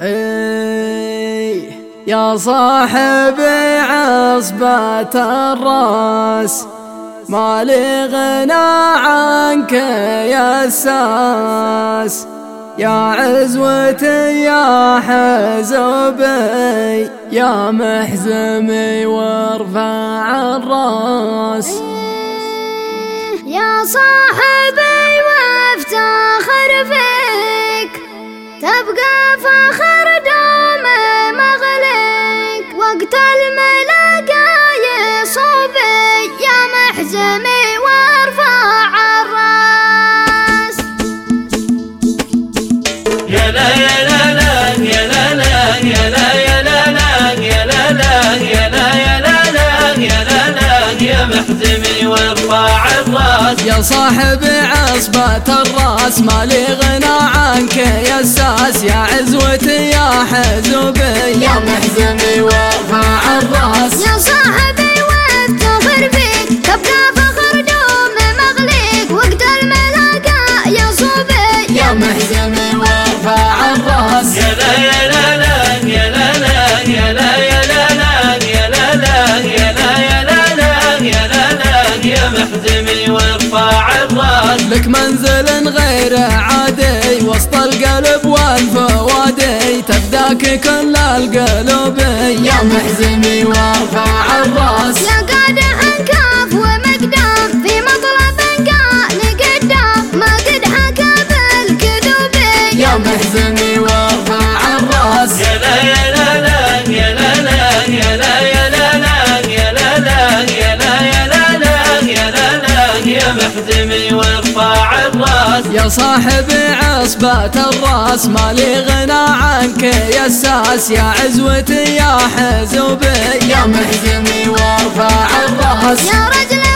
يا صاحب عصبة الراس ما لي غنى عنك يا الساس، يا عزوتي يا حزبي يا محزمي وارفع الراس. يا صاحبي وافتخر فيك تبقى فخر دوم مغلق، وقت الملاقى يصوبي يا محزمي وارفع الراس. يا لا يا لا لا يا لا لا يا لا يا لا لا يا لا لا يا لا يا لا لا يا لا لا يا محزمي وارفع الراس. يا صاحب عصبة الراس ما لي غنى عنك يا الساس، يا عزوتي يا حزبي يا محزمي وارفع الراس. يا صاحبي وافتخر فيك تبقى فخر دوم مغلق، وقت الملاقى يصوبي يا محزمي وارفع الراس. يا لا يا لا لا يا لا لا يا لا يا لا لا يا لا لا يا لا يا لا لا يا لا لا يا محزمي وارفع الراس. لك منزل غير عادي وسط القلب والفوادي، تفداك كل القلوب يا محزمي وارفع الراس. يا قادح كاف ومقدام في مطلب قال قدام، ما قد حكى بالكذوب يا محزمي وارفع الراس. يا لا يا لا لا يا لا لا يا لا يا لا لا يا لا لا يا لا يا لا لا يا لا لا يا محزمي وارفع الراس. يا صاحب عصبة الراس ما لي غنى عنك يا الساس، يا عزوتي يا حزبي يا محزمي وارفع الراس. يا رجل